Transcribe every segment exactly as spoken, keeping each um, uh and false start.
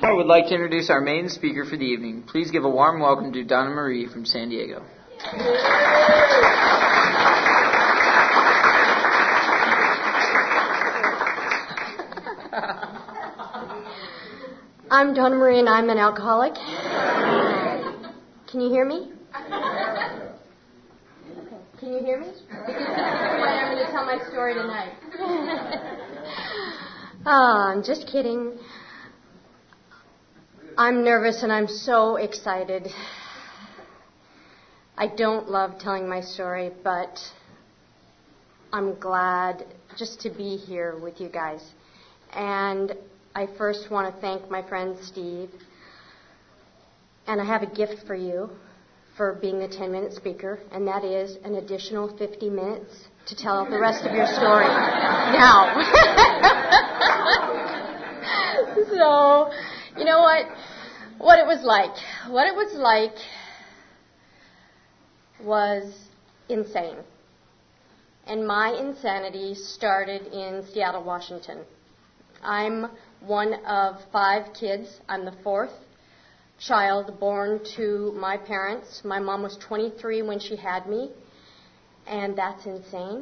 I would like to introduce our main speaker for the evening. Please give a warm welcome to Donna Marie from San Diego. I'm Donna Marie and I'm an alcoholic. Can you hear me? Can you hear me? Because this is the way I'm going to tell my story tonight. Oh, I'm just kidding. I'm nervous and I'm so excited. I don't love telling my story, but I'm glad just to be here with you guys. And I first want to thank my friend Steve. And I have a gift for you for being the ten-minute speaker, and that is an additional fifty minutes to tell the rest of your story. Now. So, you know what? What it was like. What it was like was insane. And my insanity started in Seattle, Washington. I'm one of five kids. I'm the fourth child born to my parents. My mom was twenty-three when she had me, and that's insane.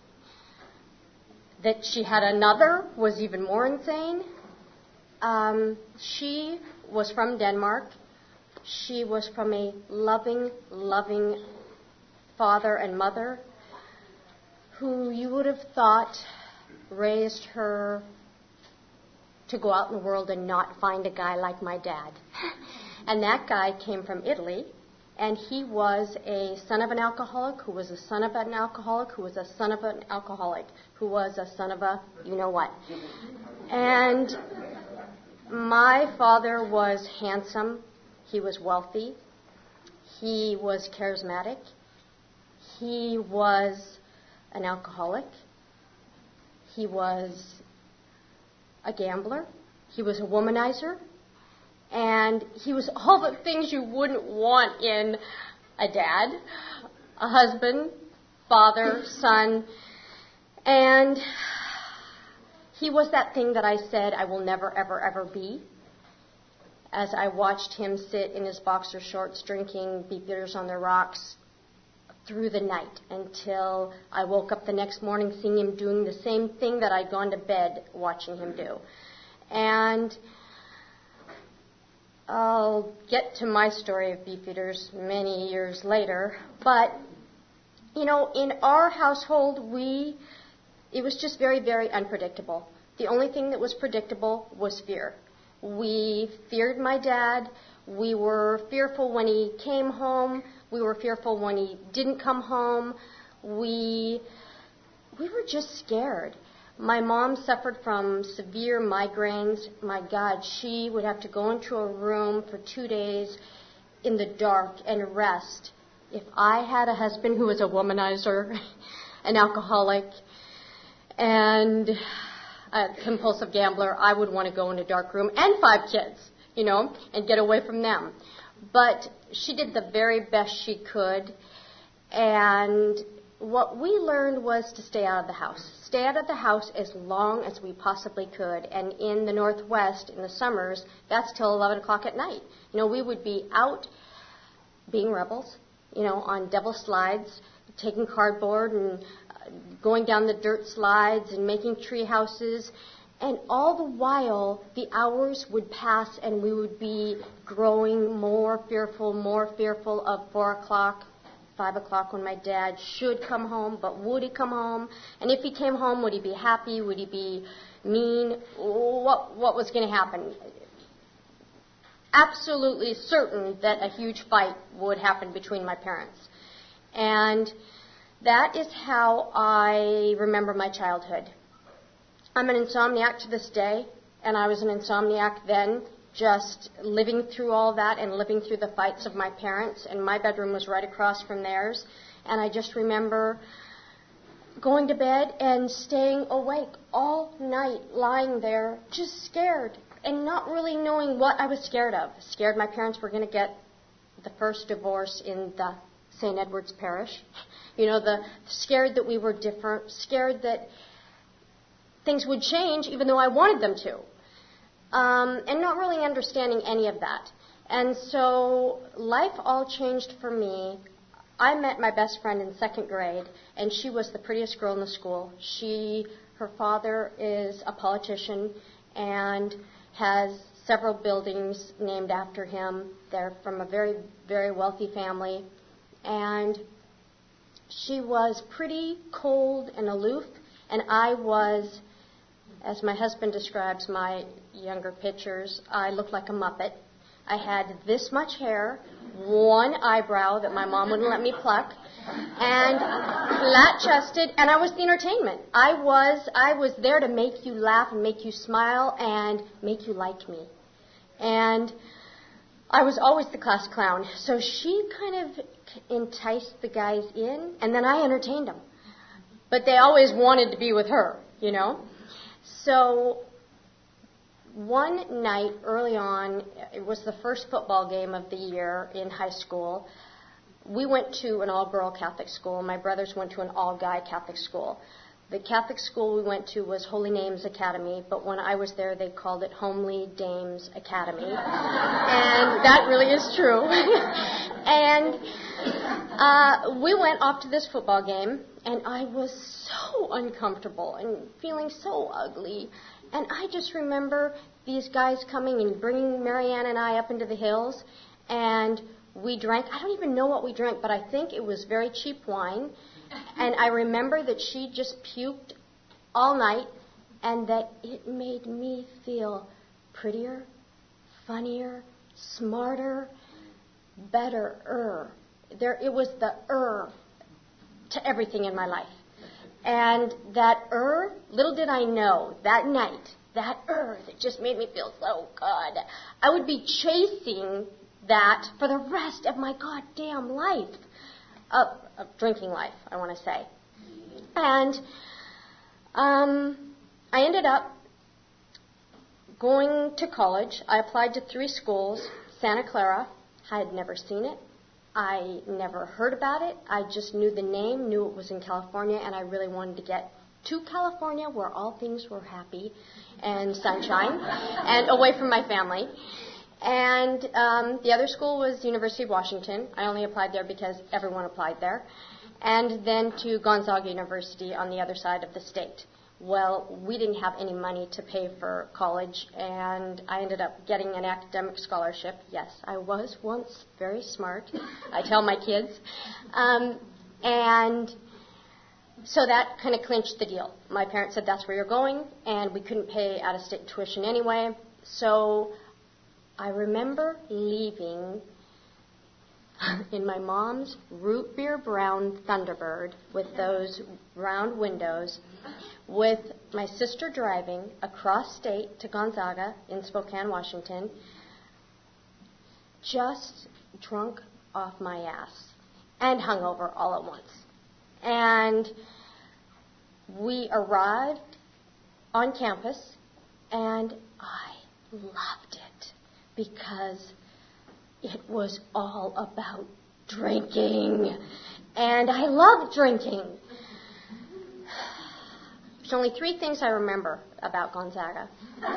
That she had another was even more insane. Um, she was from Denmark. She was from a loving, loving father and mother who you would have thought raised her to go out in the world and not find a guy like my dad. And that guy came from Italy, and he was a son of an alcoholic, who was a son of an alcoholic, who was a son of an alcoholic, who was a son of a you-know-what. And my father was handsome. He was wealthy. He was charismatic. He was an alcoholic. He was a gambler. He was a womanizer. And he was all the things you wouldn't want in a dad, a husband, father, son. And he was that thing that I said I will never, ever, ever be. As I watched him sit in his boxer shorts drinking beef eaters on the rocks through the night until I woke up the next morning seeing him doing the same thing that I'd gone to bed watching him do. And I'll get to my story of beef eaters many years later. But, you know, in our household, we, it was just very, very unpredictable. The only thing that was predictable was fear. We feared my dad. We were fearful when he came home. We were fearful when he didn't come home. We, we were just scared. My mom suffered from severe migraines. My God, she would have to go into a room for two days in the dark and rest. If I had a husband who was a womanizer, an alcoholic, and a compulsive gambler, I would want to go in a dark room, and five kids, you know, and get away from them. But she did the very best she could, and what we learned was to stay out of the house. Stay out of the house as long as we possibly could. And in the Northwest, in the summers, that's till eleven o'clock at night. You know, we would be out being rebels, you know, on devil slides, taking cardboard and uh, going down the dirt slides and making tree houses. And all the while, the hours would pass and we would be growing more fearful, more fearful of four o'clock, five o'clock when my dad should come home, but would he come home? And if he came home, would he be happy? Would he be mean? What, what was going to happen? Absolutely certain that a huge fight would happen between my parents. And that is how I remember my childhood. I'm an insomniac to this day, and I was an insomniac then, just living through all that and living through the fights of my parents, and my bedroom was right across from theirs. And I just remember going to bed and staying awake all night, lying there, just scared, and not really knowing what I was scared of. Scared my parents were going to get the first divorce in the Saint Edward's Parish. You know, the scared that we were different, scared that things would change even though I wanted them to. um, and not really understanding any of that. And so life all changed for me. I met my best friend in second grade, and she was the prettiest girl in the school. She, her father is a politician and has several buildings named after him. They're from a very, very wealthy family. And she was pretty, cold, and aloof, and I was, as my husband describes my younger pictures, I looked like a Muppet. I had this much hair, one eyebrow that my mom wouldn't let me pluck, and flat-chested, and I was the entertainment. I was, I was there to make you laugh and make you smile and make you like me. And I was always the class clown. So she kind of enticed the guys in, and then I entertained them. But they always wanted to be with her, you know. So one night early on, it was the first football game of the year in high school. We went to an all-girl Catholic school. My brothers went to an all-guy Catholic school. The Catholic school we went to was Holy Names Academy, but when I was there, they called it Homely Dames Academy. And that really is true. And uh, we went off to this football game, and I was so uncomfortable and feeling so ugly. And I just remember these guys coming and bringing Marianne and I up into the hills, and we drank. I don't even know what we drank, but I think it was very cheap wine. And I remember that she just puked all night, and that it made me feel prettier, funnier, smarter, better-er. There, it was the er to everything in my life. And that er, little did I know, that night, that er that just made me feel so good. I would be chasing that for the rest of my goddamn life. Of, of drinking life, I want to say. And um, I ended up going to college. I applied to three schools. Santa Clara, I had never seen it. I never heard about it. I just knew the name, knew it was in California, and I really wanted to get to California where all things were happy and sunshine and away from my family. And um, the other school was University of Washington. I only applied there because everyone applied there. And then to Gonzaga University on the other side of the state. Well, we didn't have any money to pay for college, and I ended up getting an academic scholarship. Yes, I was once very smart, I tell my kids. Um, and so that kind of clinched the deal. My parents said, that's where you're going, and we couldn't pay out-of-state tuition anyway. So I remember leaving in my mom's root beer brown Thunderbird with those round windows, with my sister driving across state to Gonzaga in Spokane, Washington, just drunk off my ass and hungover all at once. And we arrived on campus, and I loved it, because it was all about drinking. And I love drinking. There's only three things I remember about Gonzaga. And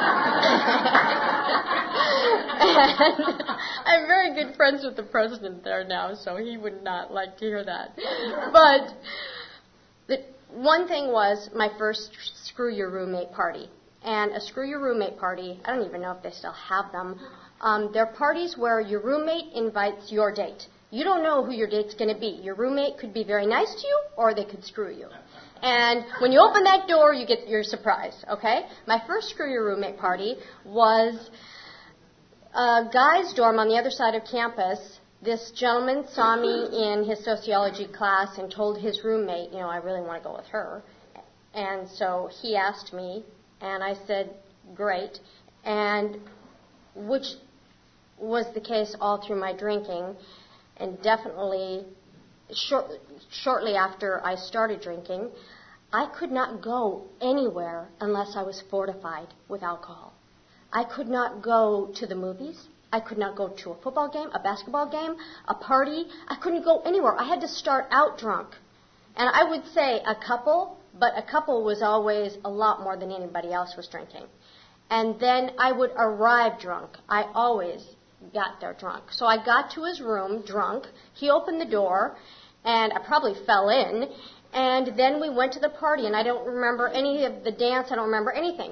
I'm very good friends with the president there now, so he would not like to hear that. But the one thing was my first Screw Your Roommate party. And a Screw Your Roommate party, I don't even know if they still have them. Um, they're parties where your roommate invites your date. You don't know who your date's going to be. Your roommate could be very nice to you, or they could screw you. And when you open that door, you get your surprise, okay? My first Screw Your Roommate party was a guy's dorm on the other side of campus. This gentleman saw me in his sociology class and told his roommate, you know, I really want to go with her. And so he asked me, and I said, great, and which was the case all through my drinking, and definitely short, shortly after I started drinking, I could not go anywhere unless I was fortified with alcohol. I could not go to the movies. I could not go to a football game, a basketball game, a party. I couldn't go anywhere. I had to start out drunk. And I would say a couple, but a couple was always a lot more than anybody else was drinking. And then I would arrive drunk. I always got there drunk. So I got to his room drunk. He opened the door, and I probably fell in. And then we went to the party, and I don't remember any of the dance. I don't remember anything.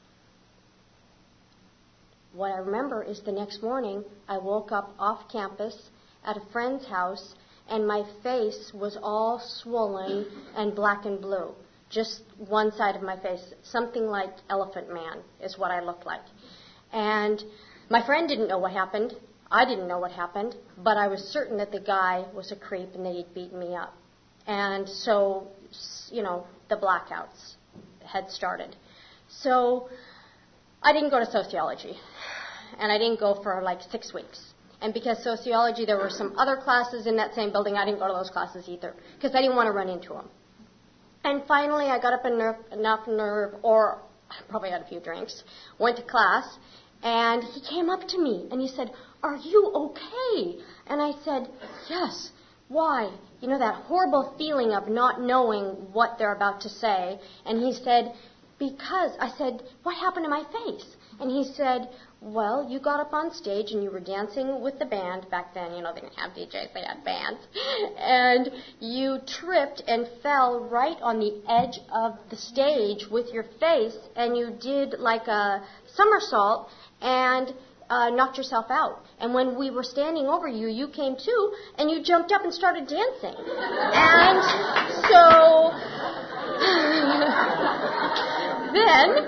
What I remember is the next morning, I woke up off campus at a friend's house, and my face was all swollen and black and blue. Just one side of my face, something like Elephant Man is what I looked like. And my friend didn't know what happened. I didn't know what happened, but I was certain that the guy was a creep and that he'd beaten me up. And so, you know, the blackouts had started. So I didn't go to sociology, and I didn't go for like six weeks. And because sociology, there were some other classes in that same building, I didn't go to those classes either, because I didn't want to run into them. And finally, I got up enough, enough nerve, or I probably had a few drinks, went to class, and he came up to me, and he said, "Are you okay?" And I said, "Yes." Why? You know, that horrible feeling of not knowing what they're about to say. And he said, "Because," I said, "What happened to my face?" And he said, "Well, you got up on stage and you were dancing with the band." Back then, you know, they didn't have D Js, they had bands. And you tripped and fell right on the edge of the stage with your face, and you did like a somersault and uh, knocked yourself out. And when we were standing over you, you came to, and you jumped up and started dancing. And so then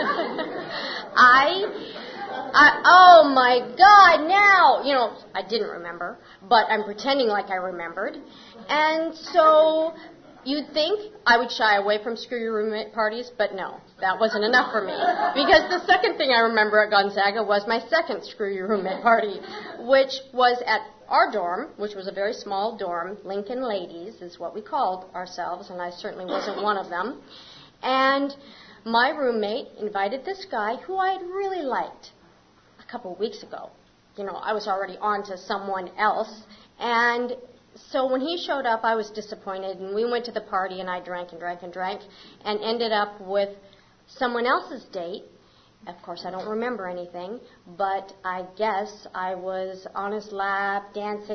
I... I, oh my God, now, you know, I didn't remember, but I'm pretending like I remembered. And so you'd think I would shy away from Screw Your Roommate parties, but no, that wasn't enough for me. Because the second thing I remember at Gonzaga was my second Screw Your Roommate party, which was at our dorm, which was a very small dorm. Lincoln Ladies is what we called ourselves, and I certainly wasn't one of them. And my roommate invited this guy who I had really liked a couple of weeks ago. You know, I was already on to someone else. And so when he showed up, I was disappointed. And we went to the party, and I drank and drank and drank and ended up with someone else's date. Of course, I don't remember anything, but I guess I was on his lap, dancing,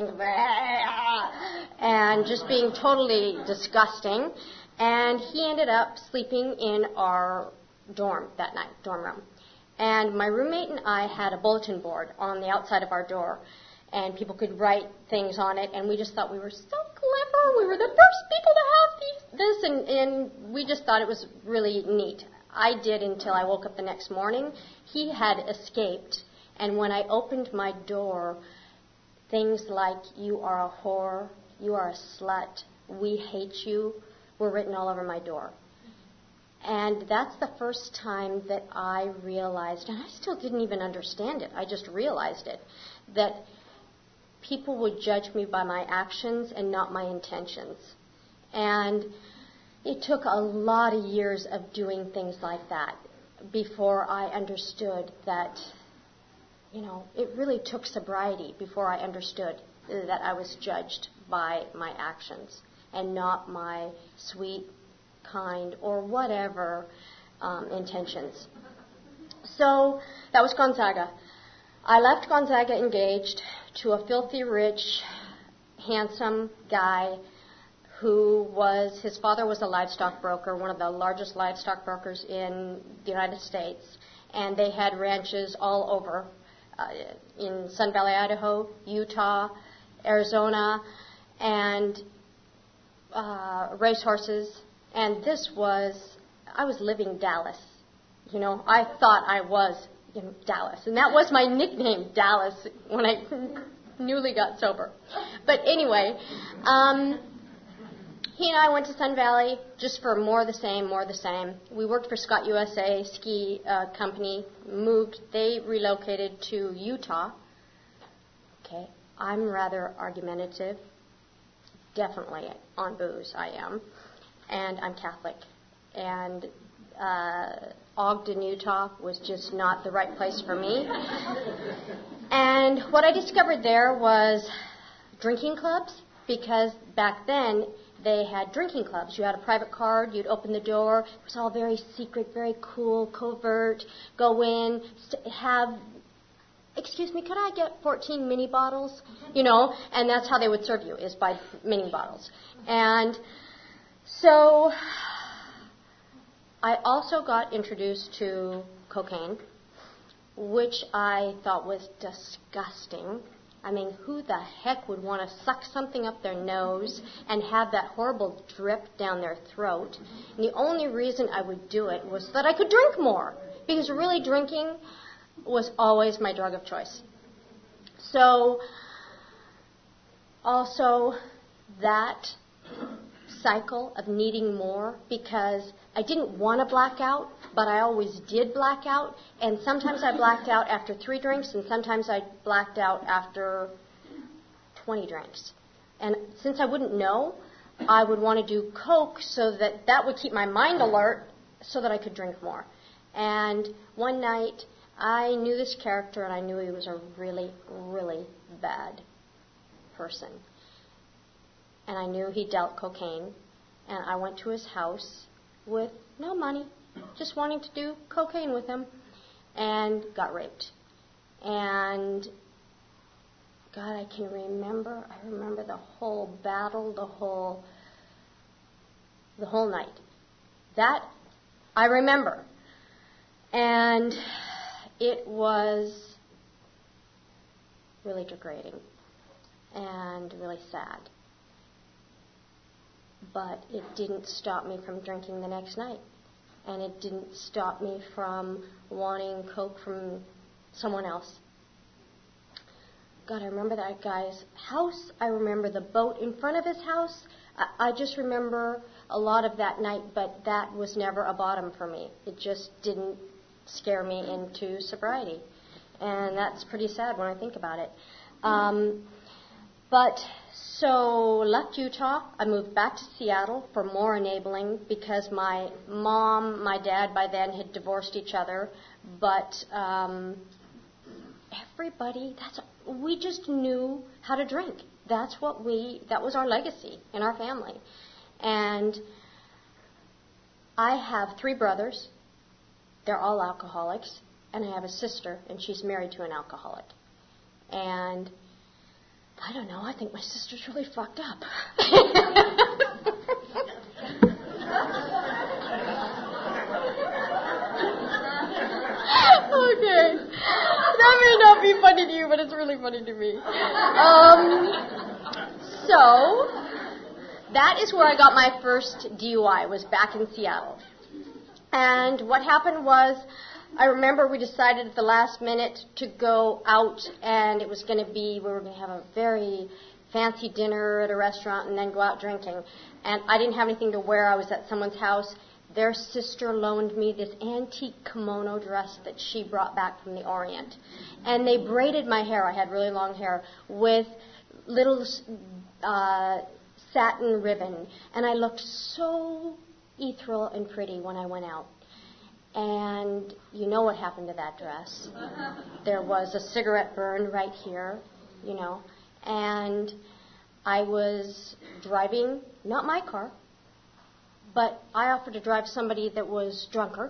and just being totally disgusting. And he ended up sleeping in our dorm that night, dorm room. And my roommate and I had a bulletin board on the outside of our door, and people could write things on it, and we just thought we were so clever. We were the first people to have these, this, and, and we just thought it was really neat. I did until I woke up the next morning. He had escaped, and when I opened my door, things like, "You are a whore," "You are a slut," "We hate you," were written all over my door. And that's the first time that I realized, and I still didn't even understand it, I just realized it, that people would judge me by my actions and not my intentions. And it took a lot of years of doing things like that before I understood that, you know, it really took sobriety before I understood that I was judged by my actions and not my sweet, kind, or whatever um, intentions. So that was Gonzaga. I left Gonzaga engaged to a filthy rich, handsome guy who was, his father was a livestock broker, one of the largest livestock brokers in the United States, and they had ranches all over, uh, in Sun Valley, Idaho, Utah, Arizona, and uh, racehorses. And this was, I was living Dallas. You know, I thought I was in Dallas. And that was my nickname, Dallas, when I newly got sober. But anyway, um, he and I went to Sun Valley just for more of the same, more of the same. We worked for Scott U S A ski uh, company, moved, they relocated to Utah. Okay, I'm rather argumentative. Definitely on booze, I am. And I'm Catholic. And uh, Ogden, Utah was just not the right place for me. And what I discovered there was drinking clubs, because back then they had drinking clubs. You had a private card, you'd open the door. It was all very secret, very cool, covert. Go in, st- have, excuse me, could I get fourteen mini bottles? You know, and that's how they would serve you, is by mini bottles. And so I also got introduced to cocaine, which I thought was disgusting. I mean, who the heck would want to suck something up their nose and have that horrible drip down their throat? And the only reason I would do it was that I could drink more, because really drinking was always my drug of choice. So, also that cycle of needing more, because I didn't want to black out, but I always did black out, and sometimes I blacked out after three drinks, and sometimes I blacked out after twenty drinks. And since I wouldn't know, I would want to do coke so that that would keep my mind alert so that I could drink more. And one night, I knew this character, and I knew he was a really, really bad person. And I knew he dealt cocaine, and I went to his house with no money, just wanting to do cocaine with him, and got raped. And God, I can remember, I remember the whole battle, the whole, the whole night. That I remember. And it was really degrading and really sad. But it didn't stop me from drinking the next night. And it didn't stop me from wanting coke from someone else. God, I remember that guy's house. I remember the boat in front of his house. I, I just remember a lot of that night, but that was never a bottom for me. It just didn't scare me into sobriety. And that's pretty sad when I think about it. Um, but so left Utah. I moved back to Seattle for more enabling, because my mom, my dad by then had divorced each other. But um, everybody, that's we just knew how to drink. That's what we, that was our legacy in our family. And I have three brothers. They're all alcoholics. And I have a sister, and she's married to an alcoholic. And I don't know, I think my sister's really fucked up. Okay. That may not be funny to you, but it's really funny to me. Um, so, that is where I got my first D U I, was back in Seattle. And what happened was, I remember we decided at the last minute to go out, and it was going to be, we were going to have a very fancy dinner at a restaurant and then go out drinking. And I didn't have anything to wear. I was at someone's house. Their sister loaned me this antique kimono dress that she brought back from the Orient. And they braided my hair. I had really long hair with little uh, satin ribbon. And I looked so ethereal and pretty when I went out. And you know what happened to that dress. There was a cigarette burn right here, you know. And I was driving, not my car, but I offered to drive somebody that was drunker.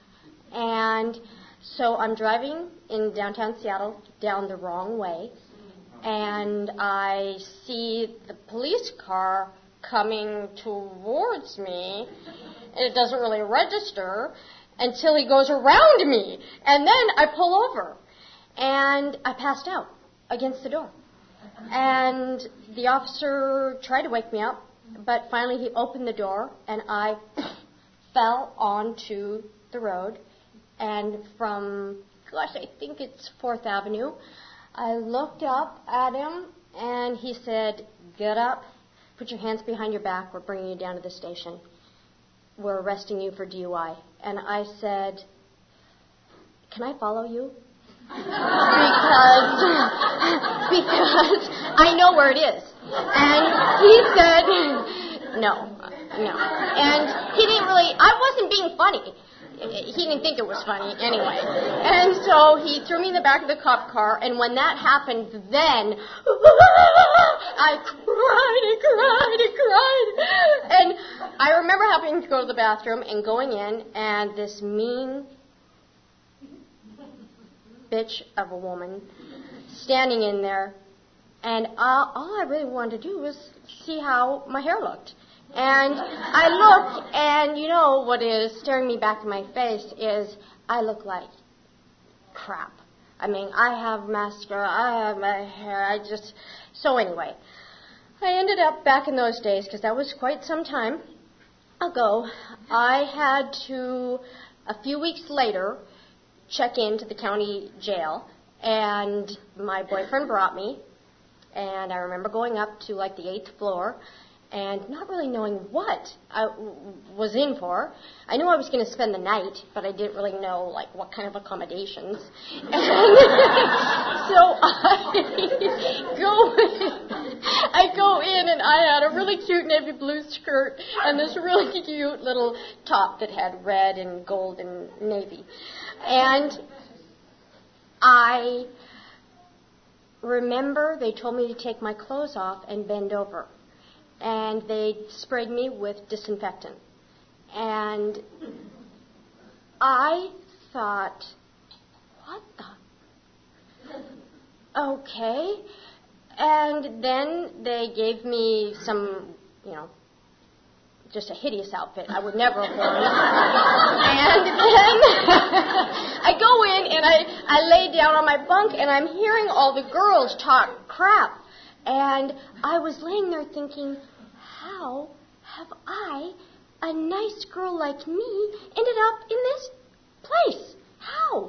And so I'm driving in downtown Seattle down the wrong way. And I see the police car coming towards me. And it doesn't really register until he goes around me. And then I pull over. And I passed out against the door. And the officer tried to wake me up, but finally he opened the door, and I fell onto the road. And from, gosh, I think it's fourth Avenue, I looked up at him, and he said, "Get up, put your hands behind your back, we're bringing you down to the station. We're arresting you for D U I. And I said, "Can I follow you?" because, because I know where it is. And he said, no, no. And he didn't really, I wasn't being funny. he didn't think it was funny anyway. And so he threw me in the back of the cop car, and when that happened, then I cried and cried and cried. And I remember having to go to the bathroom and going in, and this mean bitch of a woman standing in there, and all, all I really wanted to do was see how my hair looked. And I looked, and you know what is staring me back in my face is I look like crap. I mean, I have mascara, I have my hair, I just... So anyway, I ended up back in those days, because that was quite some time ago, I had to, a few weeks later, check into the county jail, and my boyfriend brought me, and I remember going up to like the eighth floor, and not really knowing what I w- was in for. I knew I was going to spend the night, but I didn't really know like what kind of accommodations. And so I go in, I go in, and I had a really cute navy blue skirt and this really cute little top that had red and gold and navy. And I remember they told me to take my clothes off and bend over. And they sprayed me with disinfectant. And I thought, what the? Okay. And then they gave me some, you know, just a hideous outfit I would never have worn. And then I go in and I, I lay down on my bunk, and I'm hearing all the girls talk crap. And I was laying there thinking, how have I, a nice girl like me, ended up in this place? How?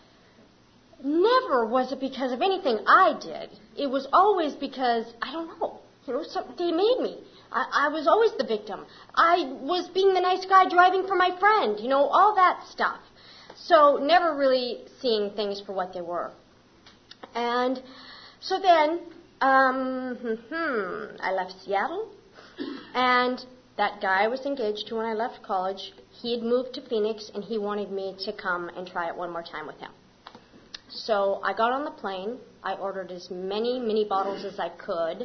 Never was it because of anything I did. It was always because, I don't know, you know, some, they made me. I, I was always the victim. I was being the nice guy driving for my friend, you know, all that stuff. So never really seeing things for what they were. And so then... Um, hmm, I left Seattle, and that guy I was engaged to when I left college, he had moved to Phoenix, and he wanted me to come and try it one more time with him. So I got on the plane. I ordered as many mini bottles as I could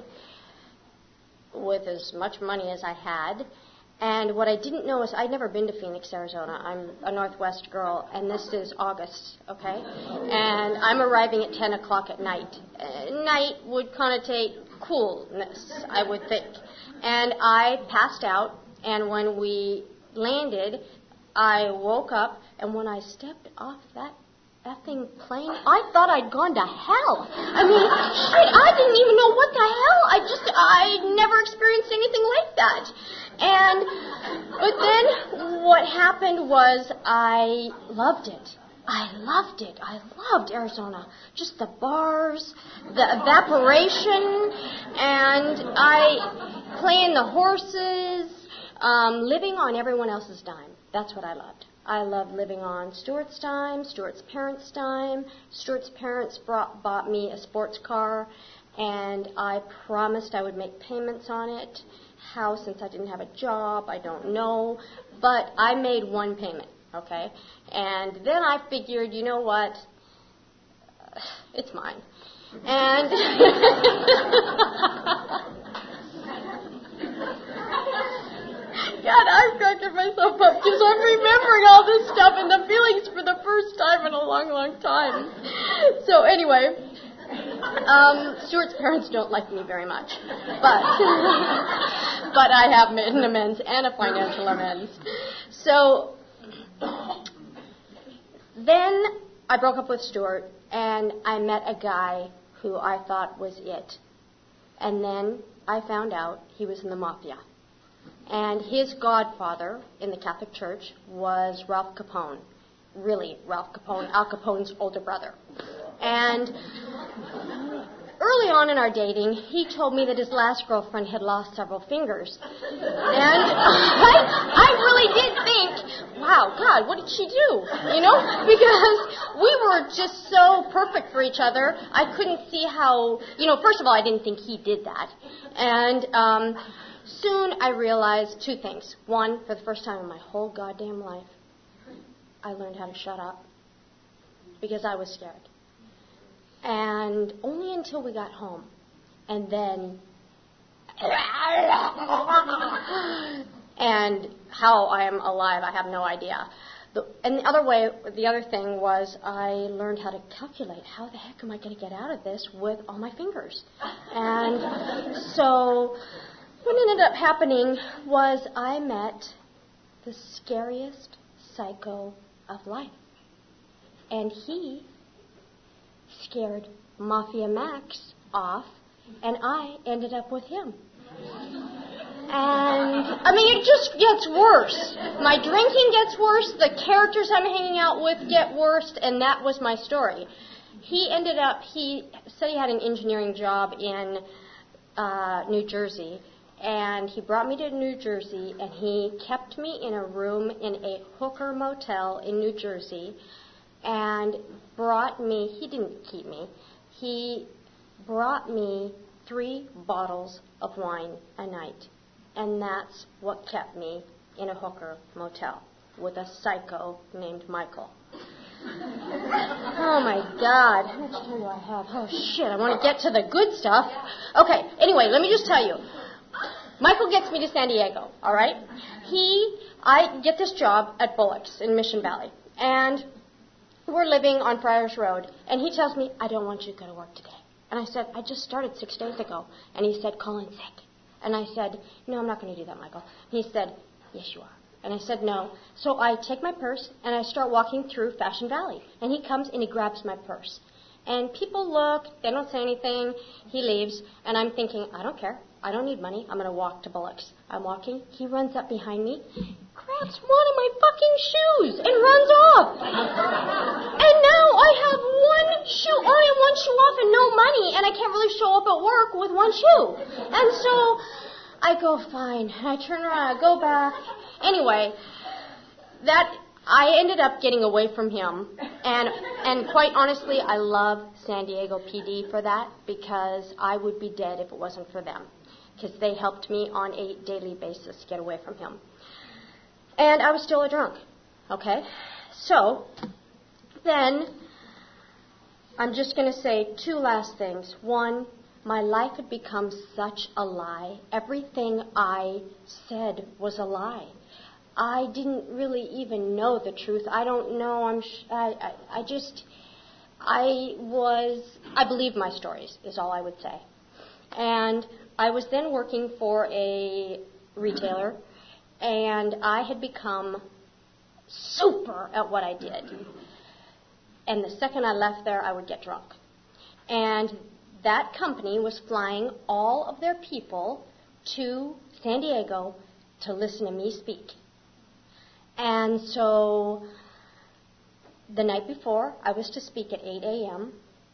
with as much money as I had. And what I didn't know is I'd never been to Phoenix, Arizona. I'm a Northwest girl, and this is August, okay? And I'm arriving at ten o'clock at night. Uh, night would connotate coolness, I would think. And I passed out, and when we landed, I woke up, and when I stepped off that effing plane, I thought I'd gone to hell. I mean, shit, I didn't even know what the hell. I just, I never experienced anything like that. And, but then what happened was I loved it. I loved it. I loved Arizona. Just the bars, the evaporation, and I playing the horses, um, living on everyone else's dime. That's what I loved. I loved living on Stuart's dime, Stuart's parents' dime. Stuart's parents brought, bought me a sports car, and I promised I would make payments on it. How, since I didn't have a job, I don't know. But I made one payment, okay? And then I figured, you know what? Uh, it's mine. And... God, I'm cracking myself up because I'm remembering all this stuff and the feelings for the first time in a long, long time. So anyway, um, Stuart's parents don't like me very much, but but I have made an amends and a financial amends. So then I broke up with Stuart and I met a guy who I thought was it. And then I found out he was in the mafia. And his godfather in the Catholic Church was Ralph Capone. Really, Ralph Capone, Al Capone's older brother. And early on in our dating, he told me that his last girlfriend had lost several fingers. And I, I really did think, wow, God, what did she do? You know, because we were just so perfect for each other. I couldn't see how, you know, first of all, I didn't think he did that. And um, soon I realized two things. One, for the first time in my whole goddamn life, I learned how to shut up because I was scared. And only until we got home. And then, and how I am alive, I have no idea. The, and the other way, the other thing was I learned how to calculate how the heck am I going to get out of this with all my fingers. And so what ended up happening was I met the scariest psycho of life. And he scared Mafia Max off, and I ended up with him. And, I mean, it just gets worse. My drinking gets worse, the characters I'm hanging out with get worse, and that was my story. He ended up, he said he had an engineering job in uh, New Jersey, and he brought me to New Jersey, and he kept me in a room in a hooker motel in New Jersey, and brought me, he didn't keep me, he brought me three bottles of wine a night. And that's what kept me in a hooker motel with a psycho named Michael. Oh, my God. How much time do I have? Oh, shit, I want to get to the good stuff. Okay, anyway, let me just tell you. Michael gets me to San Diego, all right? He, I get this job at Bullock's in Mission Valley. And we're living on Friars Road. And he tells me, I don't want you to go to work today. And I said, I just started six days ago. And he said, call in sick. And I said, no, I'm not going to do that, Michael. And he said, yes, you are. And I said, no. So I take my purse, and I start walking through Fashion Valley. And he comes, and he grabs my purse. And people look. They don't say anything. He leaves. And I'm thinking, I don't care. I don't need money. I'm going to walk to Bullock's. I'm walking. He runs up behind me, grabs one of my fucking shoes, and runs off. And now I have one shoe, only one shoe off and no money, and I can't really show up at work with one shoe. And so I go, fine. I turn around, I go back. Anyway, that I ended up getting away from him. And and quite honestly, I love San Diego P D for that, because I would be dead if it wasn't for them, because they helped me on a daily basis get away from him. And I was still a drunk, okay? So, then, I'm just going to say two last things. One, my life had become such a lie. Everything I said was a lie. I didn't really even know the truth. I don't know. I'm. Sh- I, I. I just. I was. I believed my stories, is all I would say. And I was then working for a retailer, and I had become super at what I did. And the second I left there, I would get drunk. And that company was flying all of their people to San Diego to listen to me speak. And so the night before, I was to speak at eight a.m.,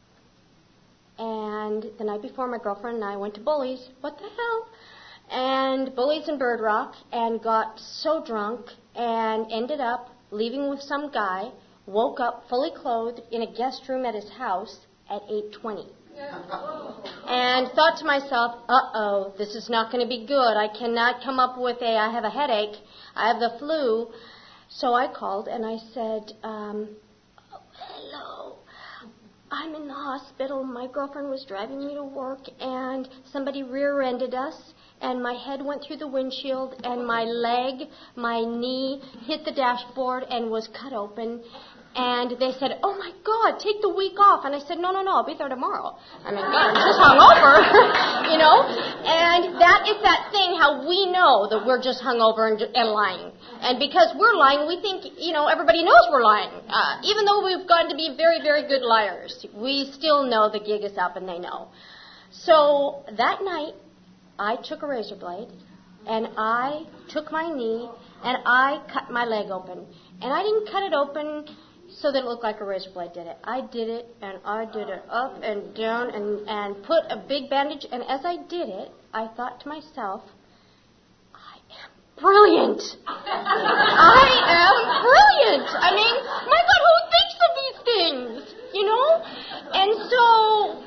and the night before, my girlfriend and I went to Bully's. What the hell? And Bully's in Bird Rock, and got so drunk and ended up leaving with some guy, woke up fully clothed in a guest room at his house at eight twenty. And thought to myself, uh-oh, this is not going to be good. I cannot come up with a, I have a headache, I have the flu. So I called and I said, um, oh, hello, I'm in the hospital. My girlfriend was driving me to work, and somebody rear-ended us, and my head went through the windshield, and my leg, my knee, hit the dashboard and was cut open. And they said, oh, my God, take the week off. And I said, no, no, no, I'll be there tomorrow. I mean, God, I'm just hungover, you know. And that is that thing, how we know that we're just hungover and, and lying. And because we're lying, we think, you know, everybody knows we're lying. Uh, even though we've gotten to be very, very good liars, we still know the gig is up and they know. So that night, I took a razor blade, and I took my knee, and I cut my leg open. And I didn't cut it open so that it looked like a razor blade did it. I did it, and I did it up and down, and, and put a big bandage. And as I did it, I thought to myself, I am brilliant. I am brilliant. I mean, my God, who thinks of these things? You know? And so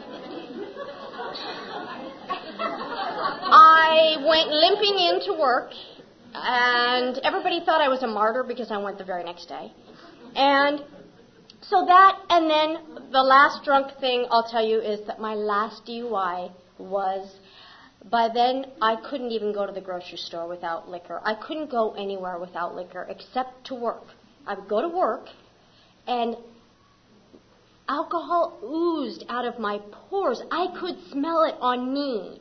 I went limping into work, and everybody thought I was a martyr because I went the very next day. And so that, and then the last drunk thing I'll tell you is that my last D U I was, by then I couldn't even go to the grocery store without liquor. I couldn't go anywhere without liquor except to work. I would go to work and alcohol oozed out of my pores. I could smell it on me.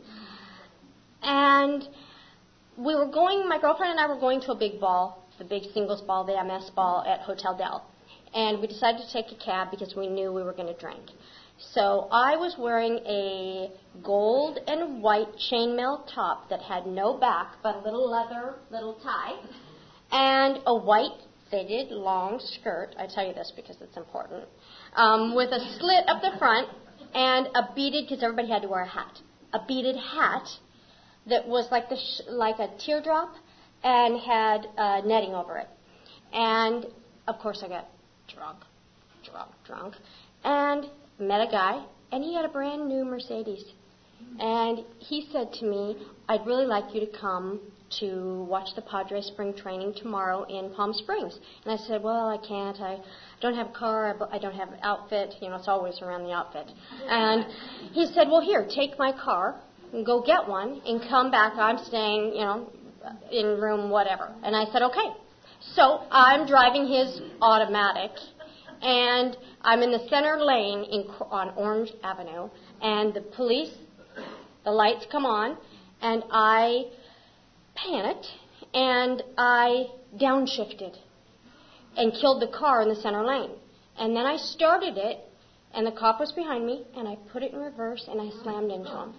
And we were going, my girlfriend and I were going to a big ball, the big singles ball, the M S ball at Hotel Del. And we decided to take a cab because we knew we were going to drink. So I was wearing a gold and white chainmail top that had no back but a little leather little tie and a white fitted long skirt. I tell you this because it's important. Um, with a slit up the front and a beaded, because everybody had to wear a hat, a beaded hat that was like the sh- like a teardrop and had uh, netting over it. And of course I got drunk, drunk, drunk, and met a guy, and he had a brand new Mercedes. And he said to me, I'd really like you to come to watch the Padres spring training tomorrow in Palm Springs. And I said, well, I can't. I don't have a car. I don't have an outfit. You know, it's always around the outfit. And he said, well, here, take my car and go get one and come back. I'm staying, you know, in room whatever. And I said, okay. So I'm driving his automatic, and I'm in the center lane in, on Orange Avenue, and the police, the lights come on, and I panicked, and I downshifted and killed the car in the center lane. And then I started it, and the cop was behind me, and I put it in reverse, and I slammed into him.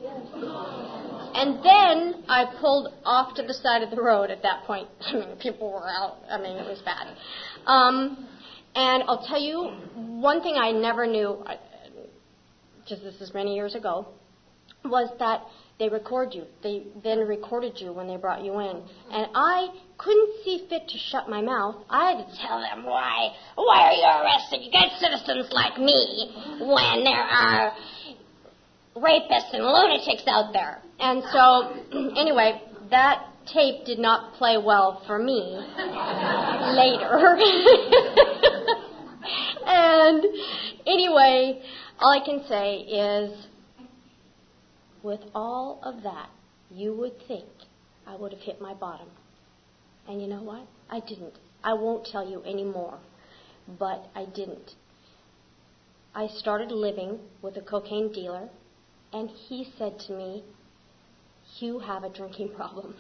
And then I pulled off to the side of the road at that point. I mean, people were out. I mean, it was bad. Um, and I'll tell you, one thing I never knew, because this is many years ago, was that they record you. They then recorded you when they brought you in. And I couldn't see fit to shut my mouth. I had to tell them why. Why are you arresting you good citizens like me when there are rapists and lunatics out there? And so, anyway, that tape did not play well for me later. And anyway, all I can say is, with all of that, you would think I would have hit my bottom. And you know what? I didn't. I won't tell you any more, but I didn't. I started living with a cocaine dealer, and he said to me, you have a drinking problem.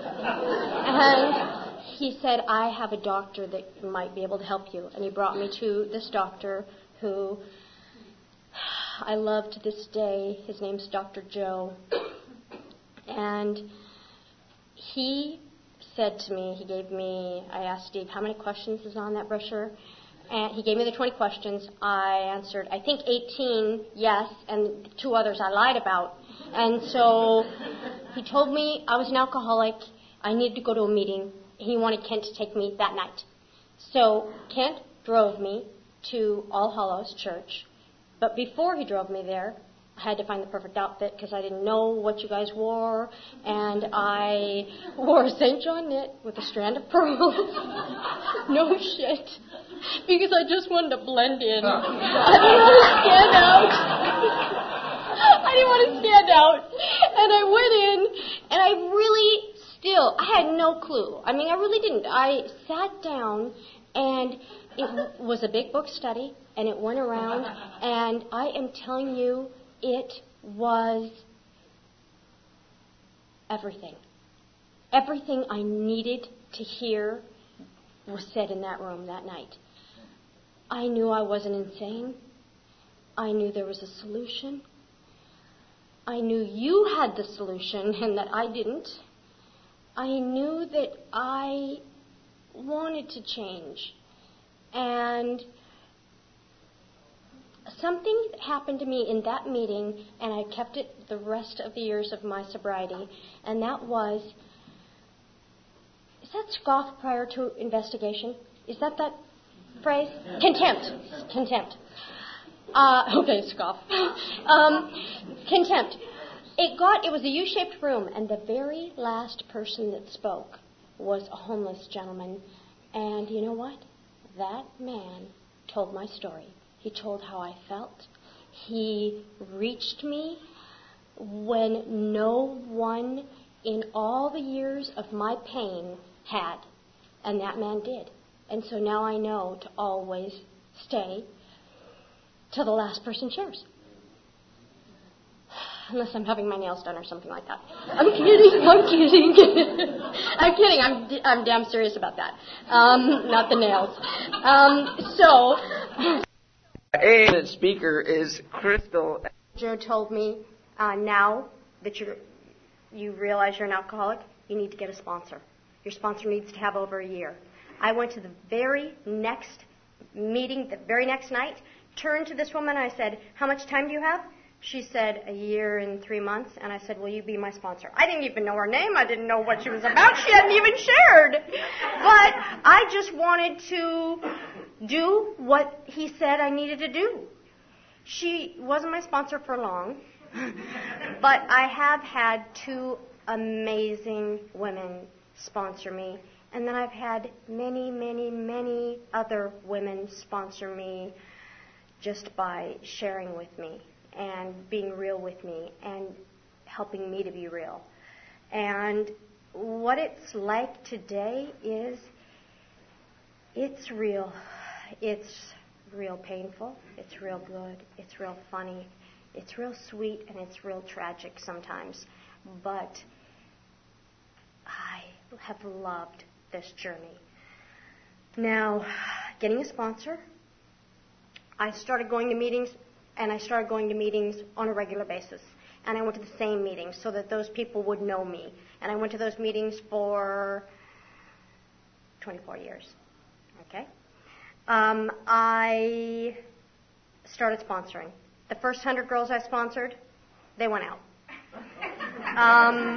And he said, I have a doctor that might be able to help you. And he brought me to this doctor who I love to this day. His name's Doctor Joe. And he said to me, he gave me, I asked Steve, how many questions is on that brochure? And he gave me the twenty questions. I answered, I think eighteen yes, and two others I lied about. And so he told me I was an alcoholic. I needed to go to a meeting. He wanted Kent to take me that night. So Kent drove me to All Hallows Church. But before he drove me there, I had to find the perfect outfit because I didn't know what you guys wore. And I wore a Saint John knit with a strand of pearls. No shit. Because I just wanted to blend in. I didn't want to stand out. I didn't want to stand out. And I went in, and I really still, I had no clue. I mean, I really didn't. I sat down, and it was a big book study, and it went around, and I am telling you, it was everything. Everything I needed to hear was said in that room that night. I knew I wasn't insane. I knew there was a solution. I knew you had the solution and that I didn't. I knew that I wanted to change. And something happened to me in that meeting, and I kept it the rest of the years of my sobriety, and that was, is that scoff prior to investigation? Is that that phrase? Contempt. Contempt. Uh, okay, scoff. um, contempt. It got, it was a U-shaped room, and the very last person that spoke was a homeless gentleman. And you know what? that man told my story. He told how I felt. He reached me when no one in all the years of my pain had, and that man did. And so now I know to always stay till the last person shares. Unless I'm having my nails done or something like that. I'm kidding, I'm kidding. I'm kidding, I'm, I'm damn serious about that. Um, not the nails. Um, so... The speaker is Crystal. Joe told me, uh, now that you you realize you're an alcoholic, you need to get a sponsor. Your sponsor needs to have over a year. I went to the very next meeting, the very next night, turned to this woman, and I said, how much time do you have? She said, a year and three months. And I said, will you be my sponsor? I didn't even know her name. I didn't know what she was about. She hadn't even shared. But I just wanted to do what he said I needed to do. She wasn't my sponsor for long. But I have had two amazing women sponsor me. And then I've had many, many, many other women sponsor me just by sharing with me and being real with me and helping me to be real. And what it's like today is, it's real. It's real painful. It's real good. It's real funny. It's real sweet, and it's real tragic sometimes. But I have loved this journey. Now, getting a sponsor, I started going to meetings, and I started going to meetings on a regular basis. And I went to the same meetings so that those people would know me. And I went to those meetings for twenty-four years. Okay? Um, I started sponsoring. The first hundred girls I sponsored, they went out. Um,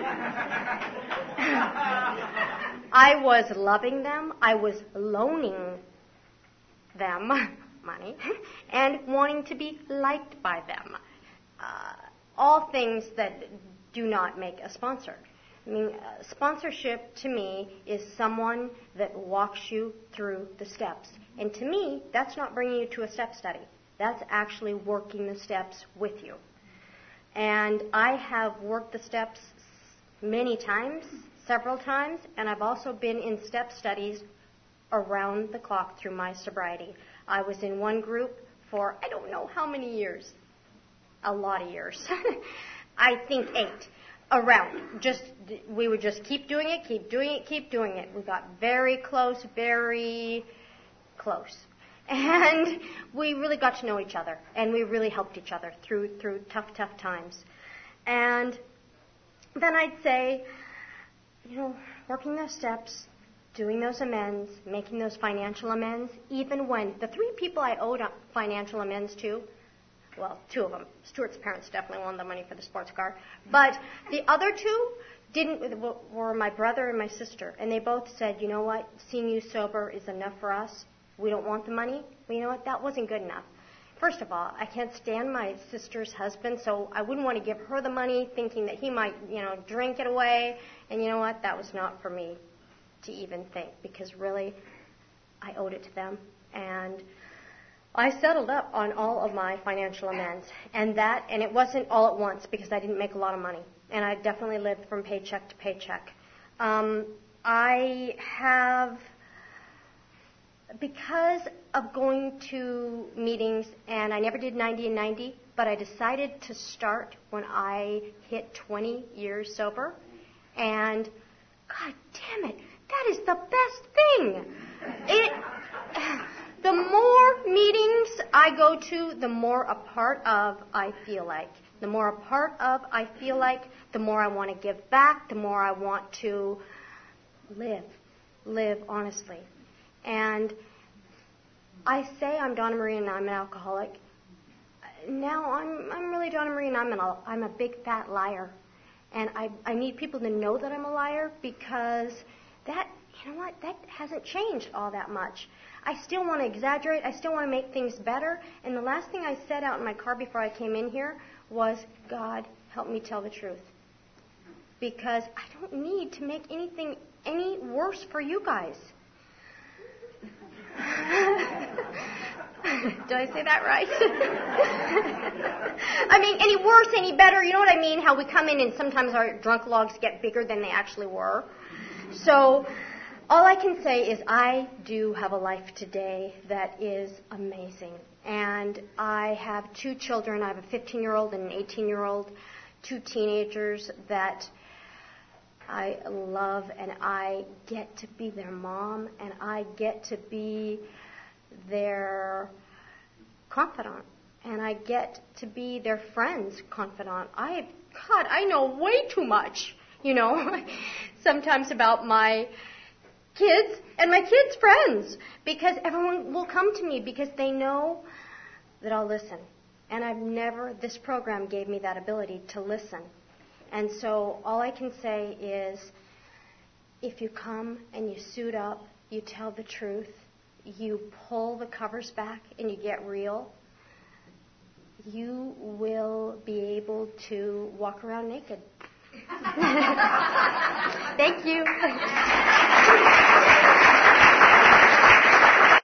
I was loving them. I was loaning them money and wanting to be liked by them. Uh, all things that do not make a sponsor. I mean, uh, sponsorship to me is someone that walks you through the steps. And to me, that's not bringing you to a step study. That's actually working the steps with you. And I have worked the steps many times, several times, and I've also been in step studies around the clock through my sobriety. I was in one group for I don't know how many years. A lot of years. I think eight. Around. Just we would just keep doing it, keep doing it, keep doing it. We got very close, very close. And we really got to know each other, and we really helped each other through through tough, tough times. And then I'd say, you know, working those steps, doing those amends, making those financial amends, even when the three people I owed financial amends to, well, two of them, Stuart's parents definitely wanted the money for the sports car, but the other two didn't, were my brother and my sister, and they both said, you know what, seeing you sober is enough for us. We don't want the money. Well, you know what? That wasn't good enough. First of all, I can't stand my sister's husband, so I wouldn't want to give her the money thinking that he might, you know, drink it away. And you know what? That was not for me to even think, because really, I owed it to them. And I settled up on all of my financial amends. And that, and it wasn't all at once, because I didn't make a lot of money. And I definitely lived from paycheck to paycheck. Um, I have... Because of going to meetings, and I never did ninety and ninety, but I decided to start when I hit twenty years sober. And, God damn it, that is the best thing. It, the more meetings I go to, the more a part of I feel like. The more a part of I feel like, the more I want to give back, the more I want to live, live honestly. And I say I'm Donna Marie and I'm an alcoholic. Now I'm I'm really Donna Marie and I'm an I'm a big fat liar, and I I need people to know that I'm a liar, because that you know what that hasn't changed all that much. I still want to exaggerate. I still want to make things better. And the last thing I said out in my car before I came in here was, God, help me tell the truth, because I don't need to make anything any worse for you guys. Did I say that right? I mean, any worse, any better, you know what I mean? How we come in and sometimes our drunk logs get bigger than they actually were. So all I can say is I do have a life today that is amazing. And I have two children. I have a fifteen-year-old and an eighteen-year-old, two teenagers that I love, and I get to be their mom, and I get to be their confidant, and I get to be their friend's confidant. I, God, I know way too much, you know, sometimes about my kids and my kids' friends, because everyone will come to me because they know that I'll listen. And I've never, this program gave me that ability to listen. And so all I can say is, if you come and you suit up, you tell the truth, you pull the covers back and you get real, you will be able to walk around naked. Thank you.